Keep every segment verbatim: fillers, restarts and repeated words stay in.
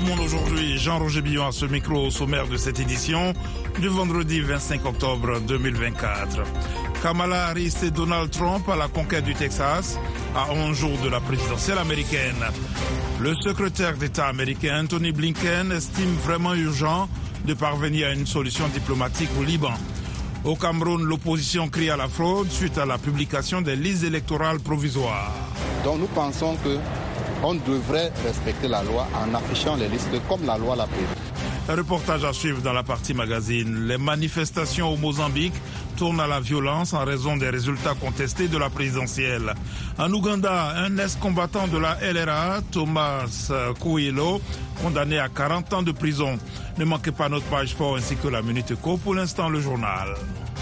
Monde aujourd'hui, Jean-Roger Billon à ce micro au sommaire de cette édition du vendredi vingt-cinq octobre deux mille vingt-quatre. Kamala Harris et Donald Trump à la conquête du Texas à onze jours de la présidentielle américaine. Le secrétaire d'État américain Anthony Blinken estime vraiment urgent de parvenir à une solution diplomatique au Liban. Au Cameroun, l'opposition crie à la fraude suite à la publication des listes électorales provisoires. Donc nous pensons que on devrait respecter la loi en affichant les listes comme la loi l'a prévu. Un reportage à suivre dans la partie magazine. Les manifestations au Mozambique tournent à la violence en raison des résultats contestés de la présidentielle. En Ouganda, un ex-combattant de la L R A, Thomas Kouilo, condamné à quarante ans de prison. Ne manquez pas notre page sport ainsi que la Minute Éco. Pour l'instant, le journal.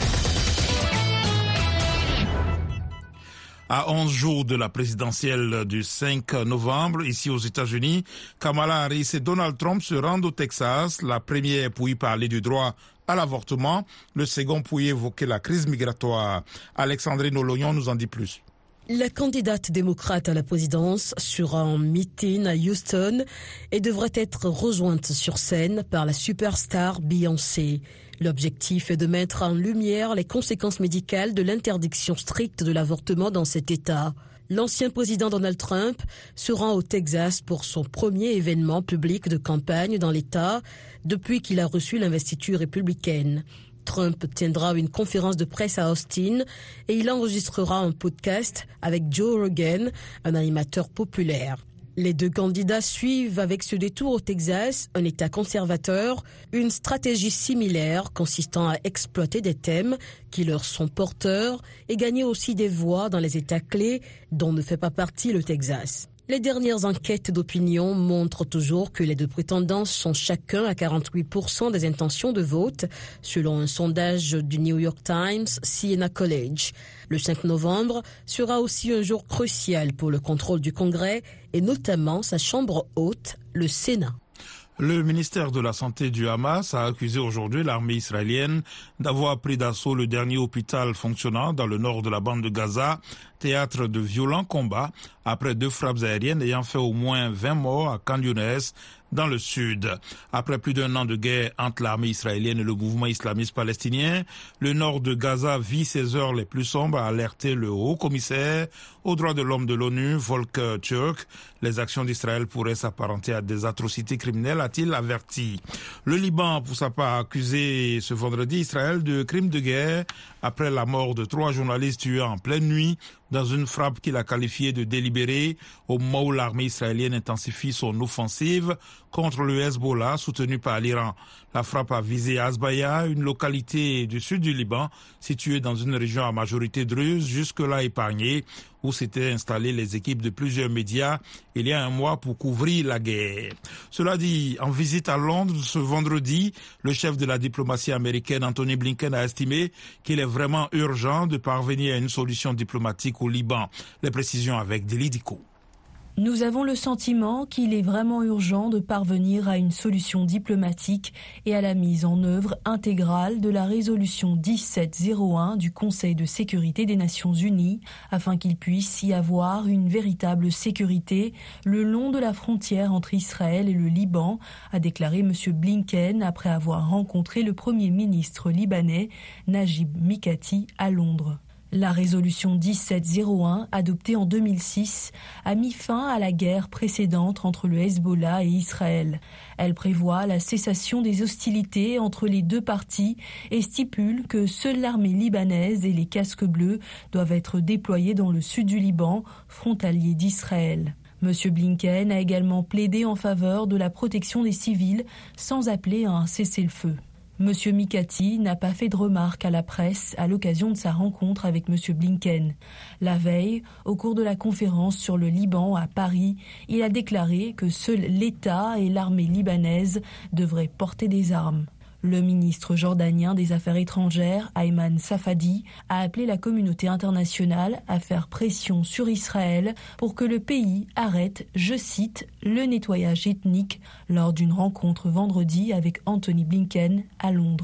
À onze jours de la présidentielle du cinq novembre, ici aux États-Unis, Kamala Harris et Donald Trump se rendent au Texas. La première pour y parler du droit à l'avortement, le second pour y évoquer la crise migratoire. Alexandrine Olognon nous en dit plus. La candidate démocrate à la présidence sera en meeting à Houston et devrait être rejointe sur scène par la superstar Beyoncé. L'objectif est de mettre en lumière les conséquences médicales de l'interdiction stricte de l'avortement dans cet État. L'ancien président Donald Trump se rend au Texas pour son premier événement public de campagne dans l'État depuis qu'il a reçu l'investiture républicaine. Trump tiendra une conférence de presse à Austin et il enregistrera un podcast avec Joe Rogan, un animateur populaire. Les deux candidats suivent avec ce détour au Texas, un État conservateur, une stratégie similaire consistant à exploiter des thèmes qui leur sont porteurs et gagner aussi des voix dans les États clés dont ne fait pas partie le Texas. Les dernières enquêtes d'opinion montrent toujours que les deux prétendants sont chacun à quarante-huit pour cent des intentions de vote, selon un sondage du New York Times, Siena College. Le cinq novembre sera aussi un jour crucial pour le contrôle du Congrès et notamment sa chambre haute, le Sénat. Le ministère de la Santé du Hamas a accusé aujourd'hui l'armée israélienne d'avoir pris d'assaut le dernier hôpital fonctionnant dans le nord de la bande de Gaza, théâtre de violents combats, après deux frappes aériennes ayant fait au moins vingt morts à Khan Younes, dans le sud. Après plus d'un an de guerre entre l'armée israélienne et le mouvement islamiste palestinien, le nord de Gaza vit ses heures les plus sombres, a alerté le haut-commissaire aux droits de l'homme de l'ONU, Volker Turk. Les actions d'Israël pourraient s'apparenter à des atrocités criminelles, a-t-il averti. Le Liban, pour sa part, a accusé ce vendredi Israël de crimes de guerre après la mort de trois journalistes tués en pleine nuit dans une frappe qu'il a qualifiée de délibérée au moment où l'armée israélienne intensifie son offensive contre le Hezbollah soutenu par l'Iran. La frappe a visé Azbaya, une localité du sud du Liban située dans une région à majorité druze, jusque-là épargnée, où s'étaient installées les équipes de plusieurs médias il y a un mois pour couvrir la guerre. Cela dit, en visite à Londres ce vendredi, le chef de la diplomatie américaine Anthony Blinken a estimé qu'il est vraiment urgent de parvenir à une solution diplomatique au Liban. Les précisions avec Deli Diko. Nous avons le sentiment qu'il est vraiment urgent de parvenir à une solution diplomatique et à la mise en œuvre intégrale de la résolution dix-sept zéro un du Conseil de sécurité des Nations Unies afin qu'il puisse y avoir une véritable sécurité le long de la frontière entre Israël et le Liban, a déclaré M. Blinken après avoir rencontré le Premier ministre libanais Najib Mikati à Londres. La résolution dix-sept zéro un, adoptée en deux mille six, a mis fin à la guerre précédente entre le Hezbollah et Israël. Elle prévoit la cessation des hostilités entre les deux parties et stipule que seule l'armée libanaise et les casques bleus doivent être déployés dans le sud du Liban, frontalier d'Israël. M. Blinken a également plaidé en faveur de la protection des civils sans appeler à un cessez-le-feu. M. Mikati n'a pas fait de remarques à la presse à l'occasion de sa rencontre avec M. Blinken. La veille, au cours de la conférence sur le Liban à Paris, il a déclaré que seul l'État et l'armée libanaise devraient porter des armes. Le ministre jordanien des Affaires étrangères, Ayman Safadi, a appelé la communauté internationale à faire pression sur Israël pour que le pays arrête, je cite, le nettoyage ethnique lors d'une rencontre vendredi avec Anthony Blinken à Londres.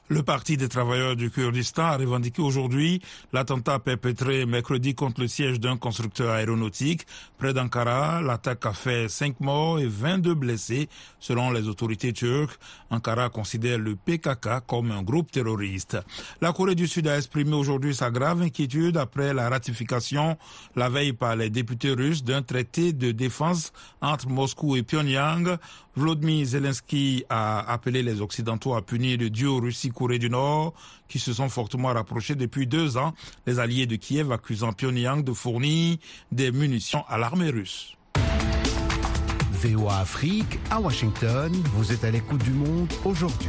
Le Parti des travailleurs du Kurdistan a revendiqué aujourd'hui l'attentat perpétré mercredi contre le siège d'un constructeur aéronautique près d'Ankara. L'attaque a fait cinq morts et vingt-deux blessés selon les autorités turques. Ankara considère le P K K comme un groupe terroriste. La Corée du Sud a exprimé aujourd'hui sa grave inquiétude après la ratification la veille par les députés russes d'un traité de défense entre Moscou et Pyongyang. Volodymyr Zelensky a appelé les Occidentaux à punir le duo Russie-Corée du Nord qui se sont fortement rapprochés depuis deux ans, les alliés de Kiev accusant Pyongyang de fournir des munitions à l'armée russe. V O A Afrique, à Washington, vous êtes à l'écoute du monde aujourd'hui.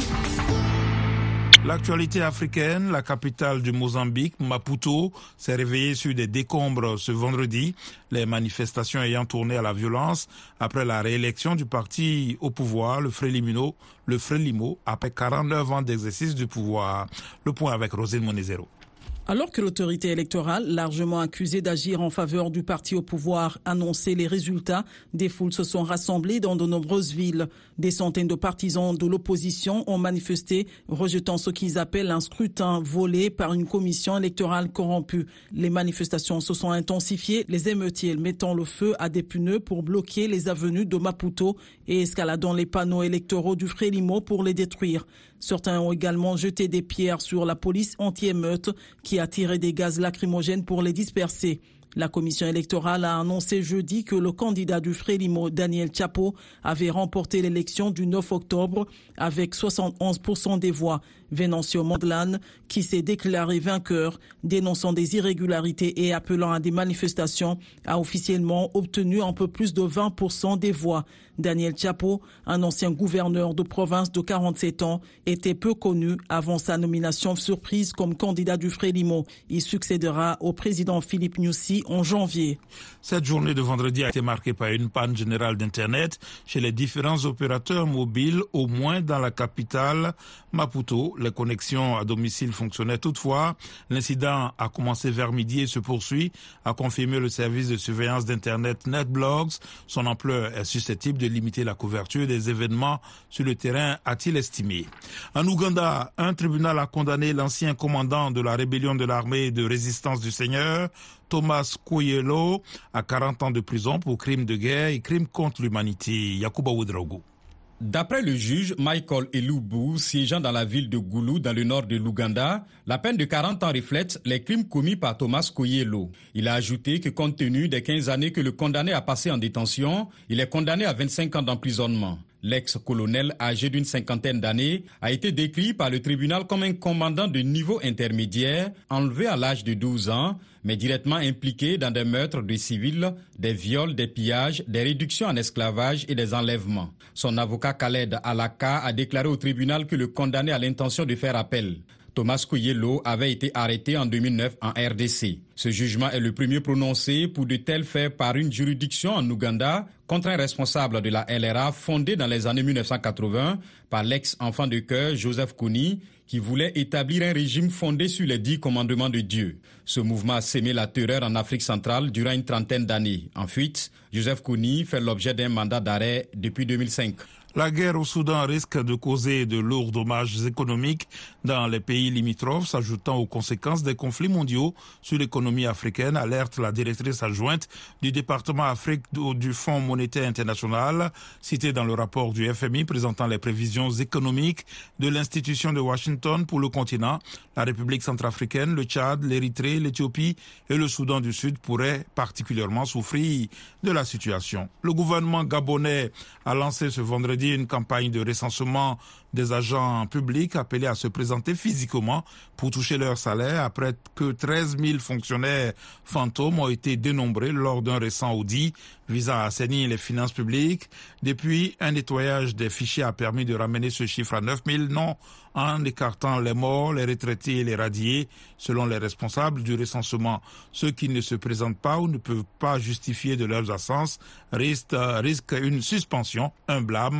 L'actualité africaine, la capitale du Mozambique, Maputo, s'est réveillée sur des décombres ce vendredi, les manifestations ayant tourné à la violence après la réélection du parti au pouvoir, le Frelimo, le Frelimo, après quarante-neuf ans d'exercice du pouvoir. Le point avec Rosine Monezero. Alors que l'autorité électorale, largement accusée d'agir en faveur du parti au pouvoir, annonçait les résultats, des foules se sont rassemblées dans de nombreuses villes. Des centaines de partisans de l'opposition ont manifesté, rejetant ce qu'ils appellent un scrutin volé par une commission électorale corrompue. Les manifestations se sont intensifiées, les émeutiers mettant le feu à des pneus pour bloquer les avenues de Maputo et escaladant les panneaux électoraux du Frelimo pour les détruire. Certains ont également jeté des pierres sur la police anti-émeute qui a tiré des gaz lacrymogènes pour les disperser. La commission électorale a annoncé jeudi que le candidat du Frelimo, Daniel Chapo, avait remporté l'élection du neuf octobre avec soixante et onze pour cent des voix. Venancio Mondlane, qui s'est déclaré vainqueur, dénonçant des irrégularités et appelant à des manifestations, a officiellement obtenu un peu plus de vingt pour cent des voix. Daniel Chapo, un ancien gouverneur de province de quarante-sept ans, était peu connu avant sa nomination surprise comme candidat du Frelimo. Il succédera au président Philippe Nyusi en janvier. Cette journée de vendredi a été marquée par une panne générale d'Internet chez les différents opérateurs mobiles, au moins dans la capitale Maputo. Les connexions à domicile fonctionnaient toutefois. L'incident a commencé vers midi et se poursuit, a confirmé le service de surveillance d'Internet NetBlocks. Son ampleur est susceptible de limiter la couverture des événements sur le terrain, a-t-il estimé. En Ouganda, un tribunal a condamné l'ancien commandant de la rébellion de l'armée de résistance du Seigneur, Thomas Kwoyelo, à quarante ans de prison pour crimes de guerre et crimes contre l'humanité. Yakuba Ouedraogo. D'après le juge Michael Elubu, siégeant dans la ville de Gulu, dans le nord de l'Ouganda, la peine de quarante ans reflète les crimes commis par Thomas Kwoyelo. Il a ajouté que compte tenu des quinze années que le condamné a passé en détention, il est condamné à vingt-cinq ans d'emprisonnement. L'ex-colonel, âgé d'une cinquantaine d'années, a été décrit par le tribunal comme un commandant de niveau intermédiaire, enlevé à l'âge de douze ans, mais directement impliqué dans des meurtres de civils, des viols, des pillages, des réductions en esclavage et des enlèvements. Son avocat Khaled Alaka a déclaré au tribunal que le condamné a l'intention de faire appel. Thomas Kwoyelo avait été arrêté en deux mille neuf en R D C. Ce jugement est le premier prononcé pour de tels faits par une juridiction en Ouganda contre un responsable de la L R A fondée dans les années mille neuf cent quatre-vingts par l'ex-enfant de cœur Joseph Kony qui voulait établir un régime fondé sur les dix commandements de Dieu. Ce mouvement a sémé la terreur en Afrique centrale durant une trentaine d'années. En fuite, Joseph Kony fait l'objet d'un mandat d'arrêt depuis deux mille cinq. La guerre au Soudan risque de causer de lourds dommages économiques dans les pays limitrophes, s'ajoutant aux conséquences des conflits mondiaux sur l'économie africaine, alerte la directrice adjointe du département Afrique du Fonds monétaire international, citée dans le rapport du F M I présentant les prévisions économiques de l'institution de Washington pour le continent. La République centrafricaine, le Tchad, l'Érythrée, l'Éthiopie et le Soudan du Sud pourraient particulièrement souffrir de la situation. Le gouvernement gabonais a lancé ce vendredi une campagne de recensement des agents publics appelés à se présenter physiquement pour toucher leur salaire après que treize mille fonctionnaires fantômes ont été dénombrés lors d'un récent audit visant à assainir les finances publiques. Depuis, un nettoyage des fichiers a permis de ramener ce chiffre à neuf mille noms en écartant les morts, les retraités et les radiés, selon les responsables du recensement. Ceux qui ne se présentent pas ou ne peuvent pas justifier de leurs absences risquent, risquent une suspension, un blâme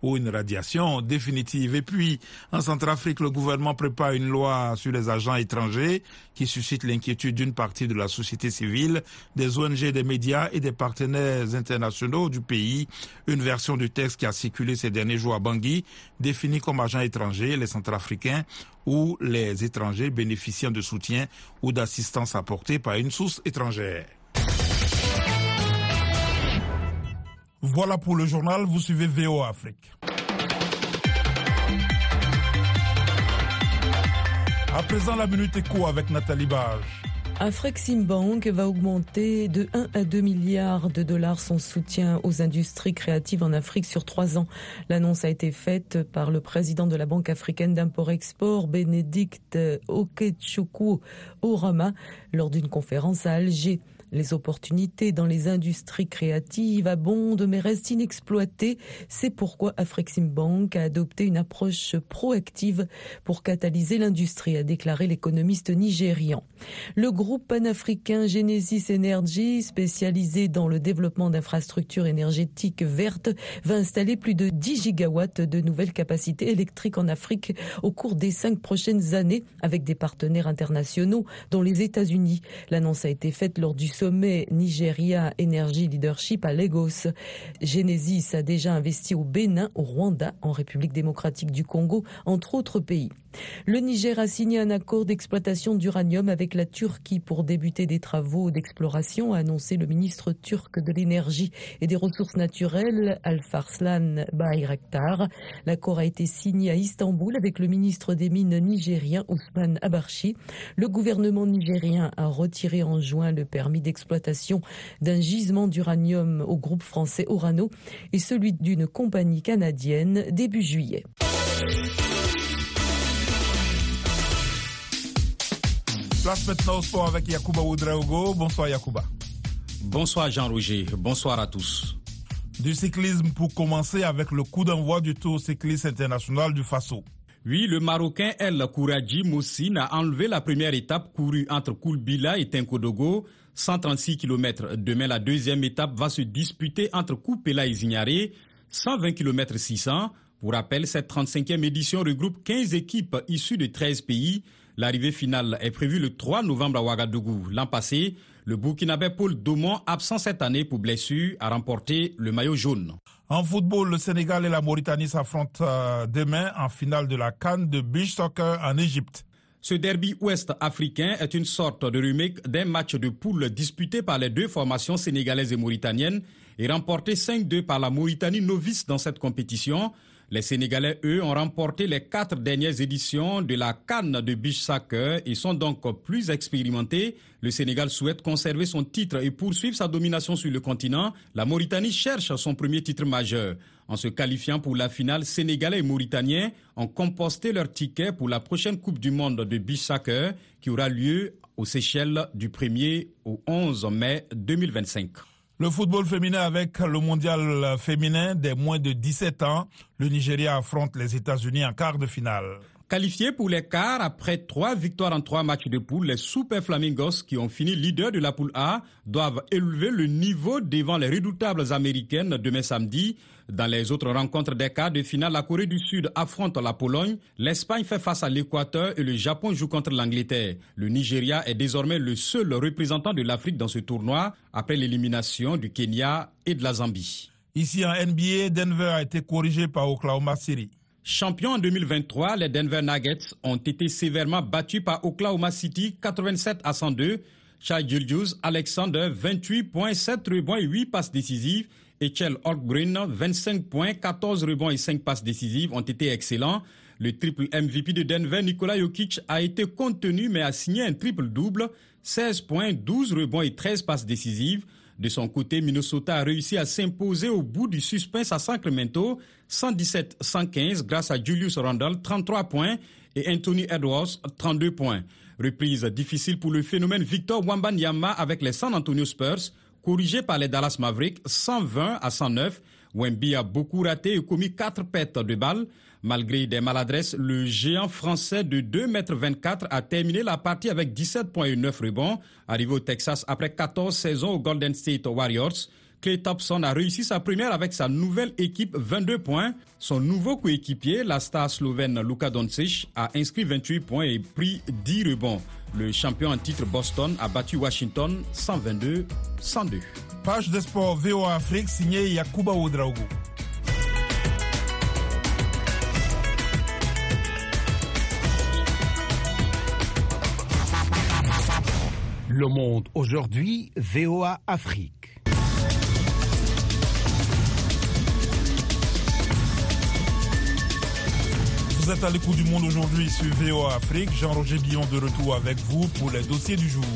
ou une radiation définitive. Et puis, en Centrafrique, le gouvernement prépare une loi sur les agents étrangers qui suscite l'inquiétude d'une partie de la société civile, des O N G, des médias et des partenaires internationaux du pays. Une version du texte qui a circulé ces derniers jours à Bangui définit comme agents étrangers les Centrafricains ou les étrangers bénéficiant de soutien ou d'assistance apportée par une source étrangère. Voilà pour le journal, vous suivez V O A Afrique. À présent, la Minute Éco avec Nathalie Bage. Afreximbank va augmenter de un à deux milliards de dollars son soutien aux industries créatives en Afrique sur trois ans. L'annonce a été faite par le président de la Banque africaine d'import-export, Bénédicte Okechukwu Orama, lors d'une conférence à Alger. Les opportunités dans les industries créatives abondent mais restent inexploitées. C'est pourquoi Afreximbank a adopté une approche proactive pour catalyser l'industrie, a déclaré l'économiste nigérian. Le groupe panafricain Genesis Energy, spécialisé dans le développement d'infrastructures énergétiques vertes, va installer plus de dix gigawatts de nouvelles capacités électriques en Afrique au cours des cinq prochaines années avec des partenaires internationaux dont les États-Unis. L'annonce a été faite lors du sommet Nigeria Energy Leadership à Lagos. Genesis a déjà investi au Bénin, au Rwanda, en République démocratique du Congo, entre autres pays. Le Niger a signé un accord d'exploitation d'uranium avec la Turquie pour débuter des travaux d'exploration, a annoncé le ministre turc de l'énergie et des ressources naturelles, Alparslan Bayraktar. L'accord a été signé à Istanbul avec le ministre des Mines nigérien Ousmane Abarchi. Le gouvernement nigérien a retiré en juin le permis d'exploitation d'un gisement d'uranium au groupe français Orano et celui d'une compagnie canadienne début juillet. Place maintenant au sport avec Yacouba Ouedraogo. Bonsoir Yacouba. Bonsoir Jean-Roger, bonsoir à tous. Du cyclisme pour commencer avec le coup d'envoi du Tour cycliste international du Faso. Oui, le Marocain El Kouradji Moussine a enlevé la première étape courue entre Koulbila et Tenkodogo, cent trente-six kilomètres. Demain, la deuxième étape va se disputer entre Koupela et Zignaré, cent vingt kilomètres six cents. Pour rappel, cette trente-cinquième édition regroupe quinze équipes issues de treize pays. L'arrivée finale est prévue le trois novembre à Ouagadougou. L'an passé, le Burkinabé Paul Domon, absent cette année pour blessure, a remporté le maillot jaune. En football, le Sénégal et la Mauritanie s'affrontent demain en finale de la CAN de beach soccer en Égypte. Ce derby ouest-africain est une sorte de remake d'un match de poule disputé par les deux formations sénégalaises et mauritaniennes et remporté cinq deux par la Mauritanie novice dans cette compétition. Les Sénégalais, eux, ont remporté les quatre dernières éditions de la CAN de beach soccer et sont donc plus expérimentés. Le Sénégal souhaite conserver son titre et poursuivre sa domination sur le continent. La Mauritanie cherche son premier titre majeur. En se qualifiant pour la finale, Sénégalais et Mauritaniens ont composté leur ticket pour la prochaine Coupe du Monde de beach soccer qui aura lieu aux Seychelles du premier au onze mai deux mille vingt-cinq. Le football féminin avec le mondial féminin des moins de dix-sept ans. Le Nigeria affronte les États-Unis en quart de finale. Qualifiés pour les quarts après trois victoires en trois matchs de poule, les Super Flamingos, qui ont fini leader de la poule A, doivent élever le niveau devant les redoutables américaines demain samedi. Dans les autres rencontres des quarts de finale, la Corée du Sud affronte la Pologne, l'Espagne fait face à l'Équateur et le Japon joue contre l'Angleterre. Le Nigeria est désormais le seul représentant de l'Afrique dans ce tournoi après l'élimination du Kenya et de la Zambie. Ici en N B A, Denver a été corrigé par Oklahoma City. Champions en deux mille vingt-trois, les Denver Nuggets ont été sévèrement battus par Oklahoma City quatre-vingt-sept à cent deux. Shai Gilgeous-Alexander, vingt-huit points, sept rebonds et huit passes décisives. Et Kjell Holmgren, vingt-cinq points, quatorze rebonds et cinq passes décisives ont été excellents. Le triple M V P de Denver, Nikola Jokic, a été contenu mais a signé un triple-double, seize points, douze rebonds et treize passes décisives. De son côté, Minnesota a réussi à s'imposer au bout du suspense à Sacramento, cent dix-sept à cent quinze grâce à Julius Randle, trente-trois points, et Anthony Edwards, trente-deux points. Reprise difficile pour le phénomène Victor Wembanyama avec les San Antonio Spurs, corrigé par les Dallas Mavericks, cent vingt à cent neuf. Wemby a beaucoup raté et commis quatre pertes de balles. Malgré des maladresses, le géant français de deux mètres vingt-quatre a terminé la partie avec dix-sept points et neuf rebonds. Arrivé au Texas après quatorze saisons aux Golden State Warriors, Clay Thompson a réussi sa première avec sa nouvelle équipe, vingt-deux points. Son nouveau coéquipier, la star slovène Luka Doncic, a inscrit vingt-huit points et pris dix rebonds. Le champion en titre Boston a battu Washington cent vingt-deux à cent deux. Page de sport V O A Afrique signée Yakuba Ouedraogo. Le Monde aujourd'hui, V O A Afrique. Vous êtes à l'écoute du Monde aujourd'hui sur V O A Afrique. Jean-Roger Billon de retour avec vous pour les dossiers du jour.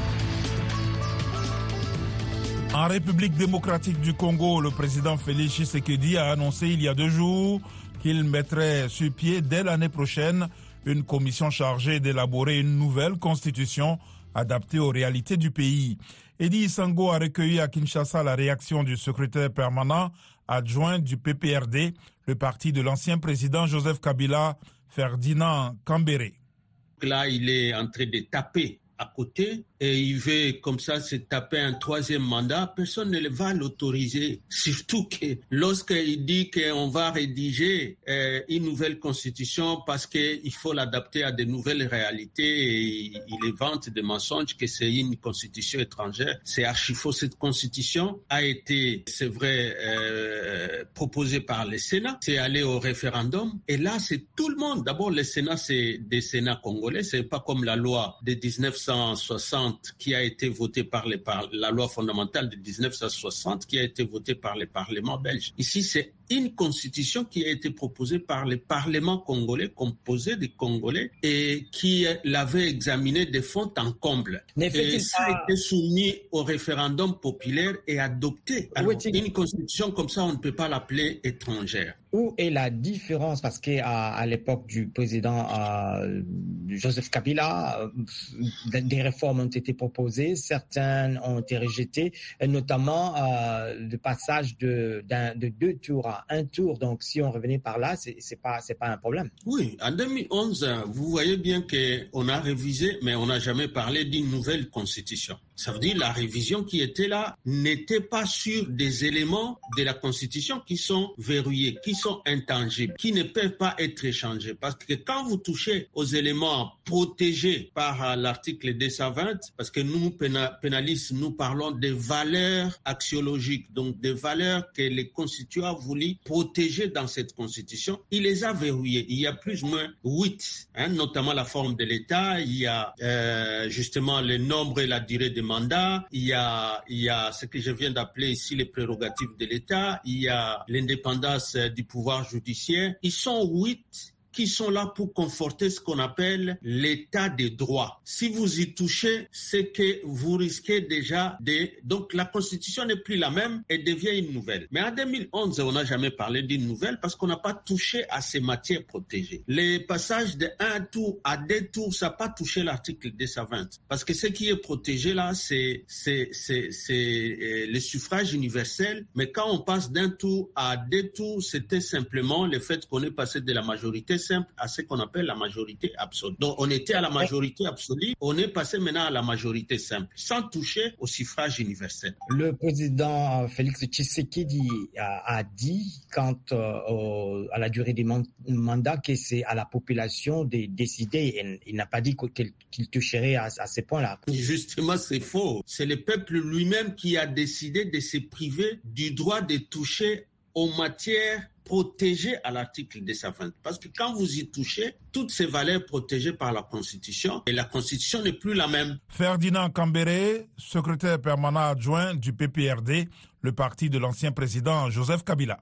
En République démocratique du Congo, le président Félix Tshisekedi a annoncé il y a deux jours qu'il mettrait sur pied dès l'année prochaine une commission chargée d'élaborer une nouvelle constitution adaptée aux réalités du pays. Edi Sango a recueilli à Kinshasa la réaction du secrétaire permanent adjoint du P P R D, le parti de l'ancien président Joseph Kabila, Ferdinand Kambere. Là, il est en train de taper à côté et il veut comme ça se taper un troisième mandat. Personne ne va l'autoriser, surtout que lorsqu'il dit qu'on va rédiger euh, une nouvelle constitution parce qu'il faut l'adapter à de nouvelles réalités et il invente des mensonges que c'est une constitution étrangère. C'est archi faux. Cette constitution a été, c'est vrai, euh, proposée par le Sénat. C'est allé au référendum et là c'est tout le monde. D'abord le Sénat, c'est des Sénats congolais. C'est pas comme la loi de dix-neuf cent soixante qui a été votée par, les par la loi fondamentale de dix-neuf cent soixante qui a été votée par le Parlement belge. Ici, c'est une constitution qui a été proposée par le Parlement congolais, composé de Congolais, et qui l'avait examinée de fond en comble. Et ça a été soumis au référendum populaire et adopté. Alors, une constitution comme ça, on ne peut pas l'appeler étrangère. Où est la différence? Parce qu'à à l'époque du président euh, Joseph Kabila, euh, des réformes ont été proposées, certaines ont été rejetées, et notamment euh, le passage de, de deux tours à un tour. Donc, si on revenait par là, c'est, c'est pas, c'est pas un problème. Oui, en deux mille onze, vous voyez bien qu'on a révisé, mais on n'a jamais parlé d'une nouvelle constitution. Ça veut dire la révision qui était là n'était pas sur des éléments de la Constitution qui sont verrouillés, qui sont intangibles, qui ne peuvent pas être échangés. Parce que quand vous touchez aux éléments protégés par l'article deux cent vingt, parce que nous, pénalistes, nous parlons des valeurs axiologiques, donc des valeurs que les constituants ont voulu protéger dans cette Constitution, il les a verrouillés. Il y a plus ou moins huit, hein, notamment la forme de l'État, il y a euh, justement le nombre et la durée des mandats, il y a, il y a ce que je viens d'appeler ici les prérogatives de l'État, il y a l'indépendance du pouvoir judiciaire. Ils sont huit qui sont là pour conforter ce qu'on appelle l'état de droit. Si vous y touchez, c'est que vous risquez déjà de... Donc la Constitution n'est plus la même et devient une nouvelle. Mais en deux mille onze, on n'a jamais parlé d'une nouvelle parce qu'on n'a pas touché à ces matières protégées. Les passages de un tour à deux tours, ça n'a pas touché l'article deux cent vingt. Parce que ce qui est protégé là, c'est, c'est, c'est, c'est le suffrage universel. Mais quand on passe d'un tour à deux tours, c'était simplement le fait qu'on est passé de la majorité simple à ce qu'on appelle la majorité absolue. Donc on était à la majorité absolue, on est passé maintenant à la majorité simple, sans toucher au suffrage universel. Le président Félix Tshisekedi a, a dit quant euh, à la durée des man- mandats que c'est à la population de décider. Il, il n'a pas dit qu'il, qu'il toucherait à, à ces points-là. Justement, c'est faux. C'est le peuple lui-même qui a décidé de se priver du droit de toucher aux matières protégées à l'article deux cent vingt. Parce que quand vous y touchez, toutes ces valeurs protégées par la Constitution, et la Constitution n'est plus la même. Ferdinand Kambere, secrétaire permanent adjoint du P P R D, le parti de l'ancien président Joseph Kabila.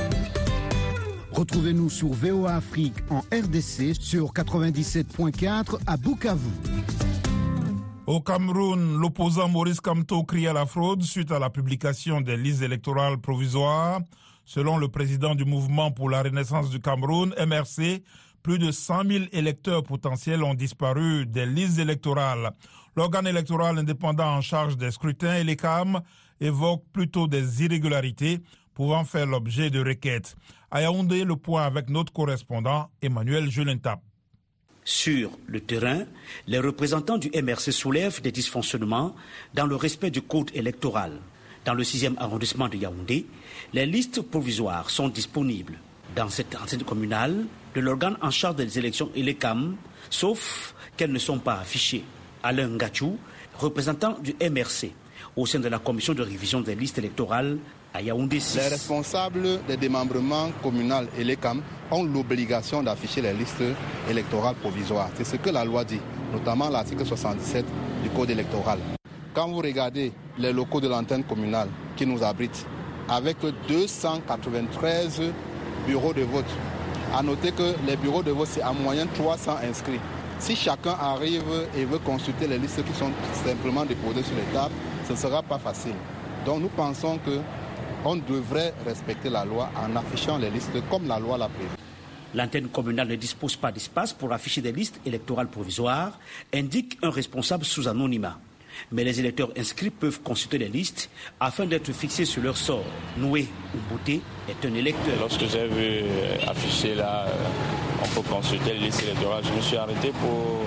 Retrouvez-nous sur V O A Afrique en R D C sur quatre-vingt-dix-sept virgule quatre à Bukavu. Au Cameroun, l'opposant Maurice Kamto crie à la fraude suite à la publication des listes électorales provisoires. Selon le président du mouvement pour la renaissance du Cameroun, M R C, plus de cent mille électeurs potentiels ont disparu des listes électorales. L'organe électoral indépendant en charge des scrutins, l'E C A M, évoque plutôt des irrégularités pouvant faire l'objet de requêtes. À Yaoundé, le point avec notre correspondant Emmanuel Julentap. Sur le terrain, les représentants du M R C soulèvent des dysfonctionnements dans le respect du code électoral. Dans le sixième arrondissement de Yaoundé, les listes provisoires sont disponibles dans cette enceinte communale de l'organe en charge des élections et les C A M, sauf qu'elles ne sont pas affichées. Alain Ngachou, représentant du M R C, au sein de la commission de révision des listes électorales à Yaoundé six. Les responsables des démembrements communaux et les C A M ont l'obligation d'afficher les listes électorales provisoires. C'est ce que la loi dit, notamment l'article soixante-dix-sept du Code électoral. Quand vous regardez les locaux de l'antenne communale qui nous abritent, avec deux cent quatre-vingt-treize bureaux de vote, à noter que les bureaux de vote, c'est en moyenne trois cents inscrits. Si chacun arrive et veut consulter les listes qui sont simplement déposées sur les tables, ce ne sera pas facile. Donc nous pensons qu'on devrait respecter la loi en affichant les listes comme la loi l'a prévu. L'antenne communale ne dispose pas d'espace pour afficher des listes électorales provisoires, indique un responsable sous anonymat. Mais les électeurs inscrits peuvent consulter les listes afin d'être fixés sur leur sort. Noué Ubouté est un électeur. Lorsque j'ai vu afficher là, on peut consulter les listes électorales, je me suis arrêté pour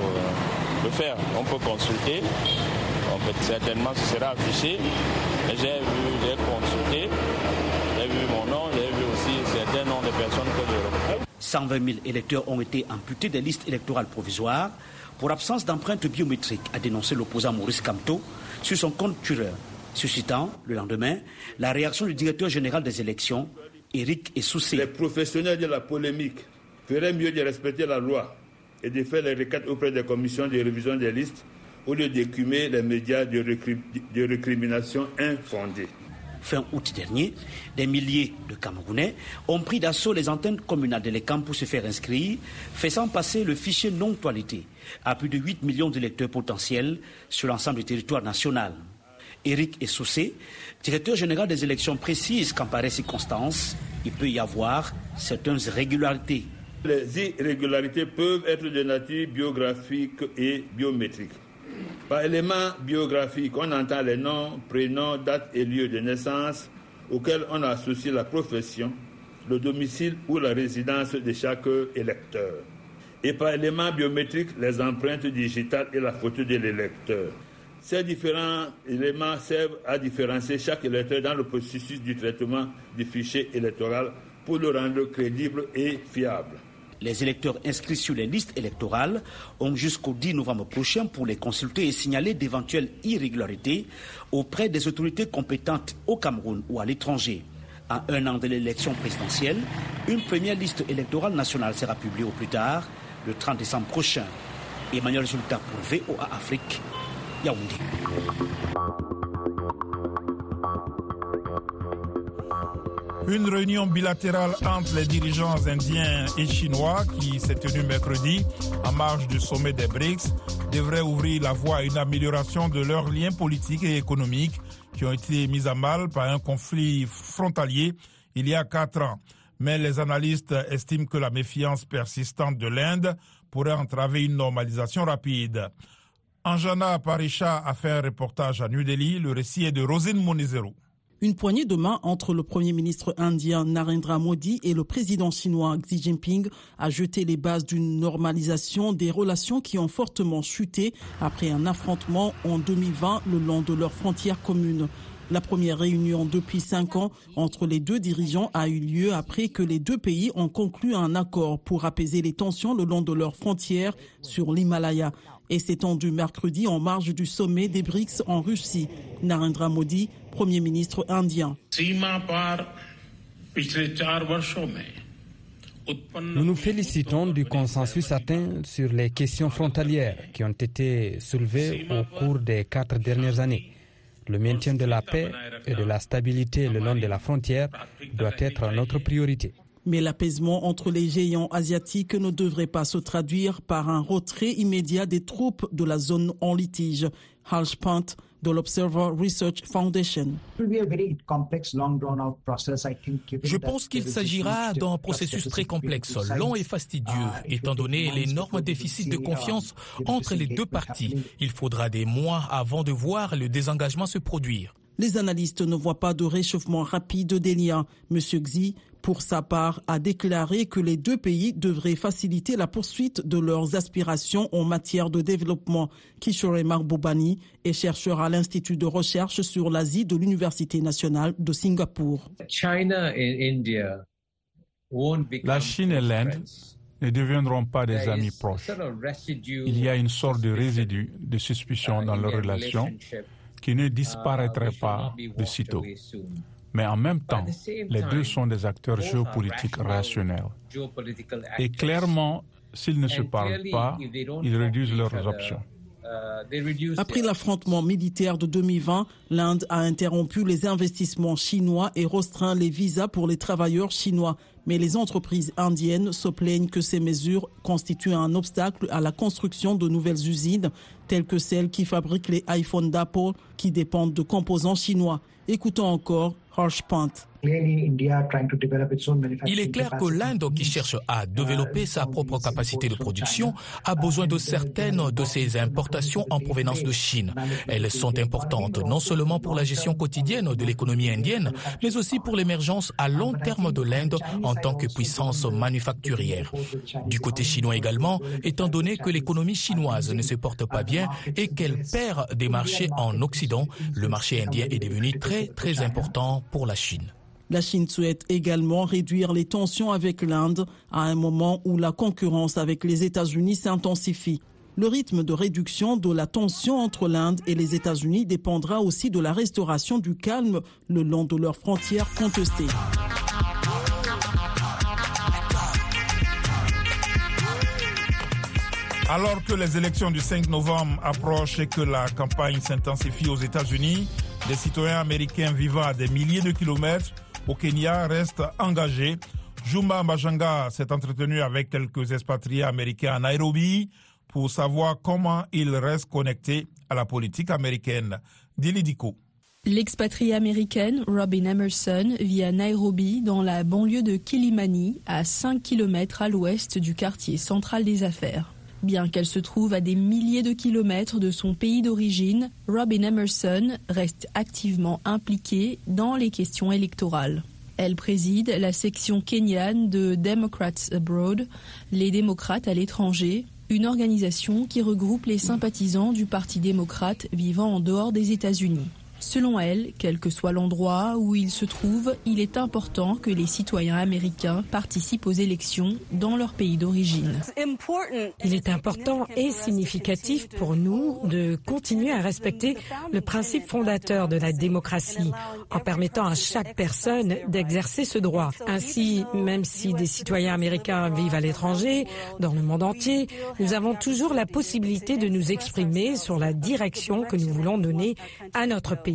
le faire. On peut consulter, en fait, certainement ce sera affiché. Mais j'ai vu, j'ai consulté, j'ai vu mon nom, j'ai vu aussi certains noms de personnes que je reconnais. cent vingt mille électeurs ont été amputés des listes électorales provisoires pour absence d'empreintes biométriques, a dénoncé l'opposant Maurice Kamto sur son compte Twitter, suscitant, le lendemain, la réaction du directeur général des élections, Éric Essoussé. Les professionnels de la polémique feraient mieux de respecter la loi et de faire les requêtes auprès des commissions de révision des listes au lieu d'écumer les médias de, récrim- de récrimination infondées. Fin août dernier, des milliers de Camerounais ont pris d'assaut les antennes communales de l'E C A M pour se faire inscrire, faisant passer le fichier non toiletté à plus de huit millions d'électeurs potentiels sur l'ensemble du territoire national. Éric Essoussé, directeur général des élections, précise qu'en pareille circonstance, il peut y avoir certaines irrégularités. Les irrégularités peuvent être de nature biographique et biométrique. Par éléments biographiques, on entend les noms, prénoms, dates et lieux de naissance auxquels on associe la profession, le domicile ou la résidence de chaque électeur. Et par éléments biométriques, les empreintes digitales et la photo de l'électeur. Ces différents éléments servent à différencier chaque électeur dans le processus du traitement du fichier électoral pour le rendre crédible et fiable. Les électeurs inscrits sur les listes électorales ont jusqu'au dix novembre prochain pour les consulter et signaler d'éventuelles irrégularités auprès des autorités compétentes au Cameroun ou à l'étranger. À un an de l'élection présidentielle, une première liste électorale nationale sera publiée au plus tard, le trente décembre prochain. Emmanuel Zulta pour V O A Afrique, Yaoundé. Une réunion bilatérale entre les dirigeants indiens et chinois qui s'est tenue mercredi en marge du sommet des B R I C S devrait ouvrir la voie à une amélioration de leurs liens politiques et économiques qui ont été mis à mal par un conflit frontalier il y a quatre ans. Mais les analystes estiment que la méfiance persistante de l'Inde pourrait entraver une normalisation rapide. Anjana Parisha a fait un reportage à New Delhi. Le récit est de Rosine Monizero. Une poignée de main entre le Premier ministre indien Narendra Modi et le président chinois Xi Jinping a jeté les bases d'une normalisation des relations qui ont fortement chuté après un affrontement en deux mille vingt le long de leurs frontières communes. La première réunion depuis cinq ans entre les deux dirigeants a eu lieu après que les deux pays ont conclu un accord pour apaiser les tensions le long de leurs frontières sur l'Himalaya. Et s'est tendu mercredi en marge du sommet des B R I C S en Russie. Narendra Modi, Premier ministre indien. Nous nous félicitons du consensus atteint sur les questions frontalières qui ont été soulevées au cours des quatre dernières années. Le maintien de la paix et de la stabilité le long de la frontière doit être notre priorité. Mais l'apaisement entre les géants asiatiques ne devrait pas se traduire par un retrait immédiat des troupes de la zone en litige. Harsh Pant de l'Observer Research Foundation. Je pense qu'il s'agira d'un processus très complexe, long et fastidieux, étant donné l'énorme déficit de confiance entre les deux parties. Il faudra des mois avant de voir le désengagement se produire. Les analystes ne voient pas de réchauffement rapide des liens. M. Xi, pour sa part, a déclaré que les deux pays devraient faciliter la poursuite de leurs aspirations en matière de développement. Kishore Mahbubani est chercheur à l'Institut de recherche sur l'Asie de l'Université nationale de Singapour. La Chine et l'Inde ne deviendront pas des amis proches. Il y a une sorte de résidu de suspicion dans leurs relations qui ne disparaîtrait pas de sitôt. Mais en même temps, les deux sont des acteurs géopolitiques rationnels. Et clairement, s'ils ne se parlent pas, ils réduisent leurs options. Après l'affrontement militaire de deux mille vingt, l'Inde a interrompu les investissements chinois et restreint les visas pour les travailleurs chinois. Mais les entreprises indiennes se plaignent que ces mesures constituent un obstacle à la construction de nouvelles usines, telles que celles qui fabriquent les iPhones d'Apple, qui dépendent de composants chinois. Écoutons encore Harsh Pant. Il est clair que l'Inde, qui cherche à développer sa propre capacité de production, a besoin de certaines de ses importations en provenance de Chine. Elles sont importantes non seulement pour la gestion quotidienne de l'économie indienne, mais aussi pour l'émergence à long terme de l'Inde en tant que puissance manufacturière. Du côté chinois également, étant donné que l'économie chinoise ne se porte pas bien et qu'elle perd des marchés en Occident, le marché indien est devenu très très important pour la Chine. La Chine souhaite également réduire les tensions avec l'Inde à un moment où la concurrence avec les États-Unis s'intensifie. Le rythme de réduction de la tension entre l'Inde et les États-Unis dépendra aussi de la restauration du calme le long de leurs frontières contestées. Alors que les élections du cinq novembre approchent et que la campagne s'intensifie aux États-Unis, des citoyens américains vivant à des milliers de kilomètres au Kenya restent engagés. Juma Majanga s'est entretenu avec quelques expatriés américains à Nairobi pour savoir comment ils restent connectés à la politique américaine. Dili Diko. L'expatriée américaine Robin Emerson vit à Nairobi, dans la banlieue de Kilimani, à cinq kilomètres à l'ouest du quartier central des affaires. Bien qu'elle se trouve à des milliers de kilomètres de son pays d'origine, Robin Emerson reste activement impliquée dans les questions électorales. Elle préside la section kenyane de Democrats Abroad, les démocrates à l'étranger, une organisation qui regroupe les sympathisants du Parti démocrate vivant en dehors des États-Unis. Selon elle, quel que soit l'endroit où ils se trouvent, il est important que les citoyens américains participent aux élections dans leur pays d'origine. Il est important et significatif pour nous de continuer à respecter le principe fondateur de la démocratie en permettant à chaque personne d'exercer ce droit. Ainsi, même si des citoyens américains vivent à l'étranger, dans le monde entier, nous avons toujours la possibilité de nous exprimer sur la direction que nous voulons donner à notre pays.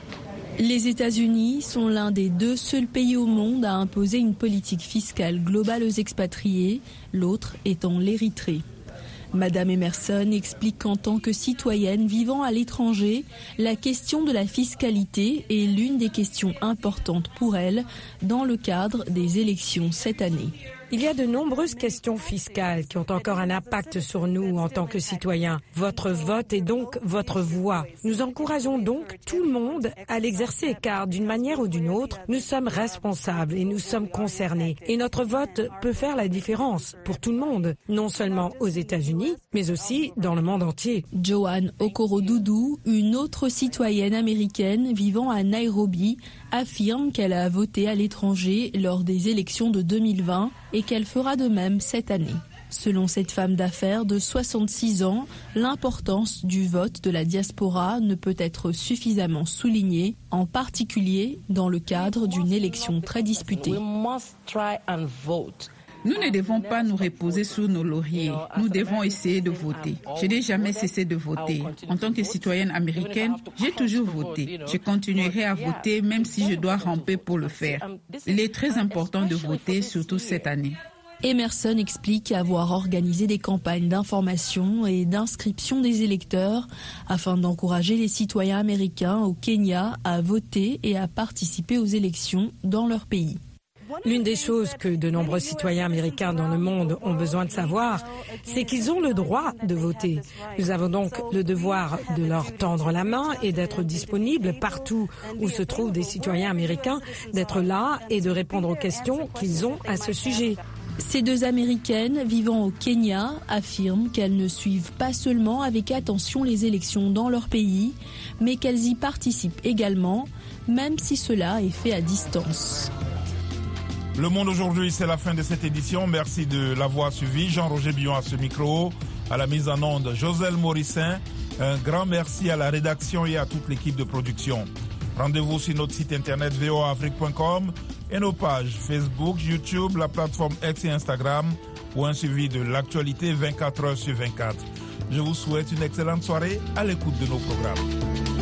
Les États-Unis sont l'un des deux seuls pays au monde à imposer une politique fiscale globale aux expatriés, l'autre étant l'Érythrée. Madame Emerson explique qu'en tant que citoyenne vivant à l'étranger, la question de la fiscalité est l'une des questions importantes pour elle dans le cadre des élections cette année. Il y a de nombreuses questions fiscales qui ont encore un impact sur nous en tant que citoyens. Votre vote est donc votre voix. Nous encourageons donc tout le monde à l'exercer car d'une manière ou d'une autre, nous sommes responsables et nous sommes concernés. Et notre vote peut faire la différence pour tout le monde, non seulement aux États-Unis, mais aussi dans le monde entier. Joanne Okorodoudou, une autre citoyenne américaine vivant à Nairobi, affirme qu'elle a voté à l'étranger lors des élections de deux mille vingt et qu'elle fera de même cette année. Selon cette femme d'affaires de soixante-six ans, l'importance du vote de la diaspora ne peut être suffisamment soulignée, en particulier dans le cadre d'une élection très disputée. Nous ne devons pas nous reposer sur nos lauriers. Nous devons essayer de voter. Je n'ai jamais cessé de voter. En tant que citoyenne américaine, j'ai toujours voté. Je continuerai à voter même si je dois ramper pour le faire. Il est très important de voter, surtout cette année. Emerson explique avoir organisé des campagnes d'information et d'inscription des électeurs afin d'encourager les citoyens américains au Kenya à voter et à participer aux élections dans leur pays. L'une des choses que de nombreux citoyens américains dans le monde ont besoin de savoir, c'est qu'ils ont le droit de voter. Nous avons donc le devoir de leur tendre la main et d'être disponibles partout où se trouvent des citoyens américains, d'être là et de répondre aux questions qu'ils ont à ce sujet. Ces deux Américaines vivant au Kenya affirment qu'elles ne suivent pas seulement avec attention les élections dans leur pays, mais qu'elles y participent également, même si cela est fait à distance. Le Monde aujourd'hui, c'est la fin de cette édition. Merci de l'avoir suivi. Jean-Roger Billon à ce micro, à la mise en onde, Joselle Morissin. Un grand merci à la rédaction et à toute l'équipe de production. Rendez-vous sur notre site internet v o a afrique point com et nos pages Facebook, YouTube, la plateforme X et Instagram pour un suivi de l'actualité vingt-quatre heures sur vingt-quatre. Je vous souhaite une excellente soirée à l'écoute de nos programmes.